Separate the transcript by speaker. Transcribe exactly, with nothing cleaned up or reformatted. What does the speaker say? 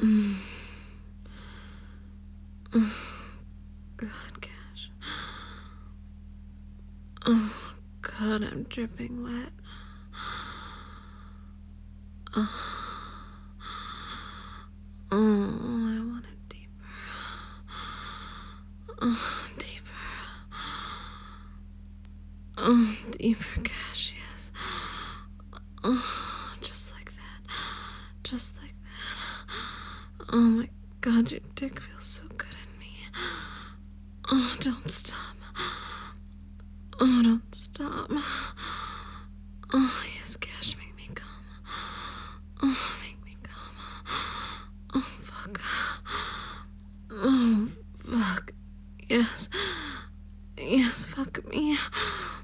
Speaker 1: God, Cash. Oh, God, I'm dripping wet. Oh, oh I want it deeper. Oh, deeper. Oh, deeper, Cash, yes. Oh, just like that. Just like that. Oh my God, your dick feels so good in me. Oh, don't stop. Oh, don't stop. Oh, yes, Cash, make me come. Oh, make me come. Oh, fuck. Oh, fuck. Yes. Yes, fuck me.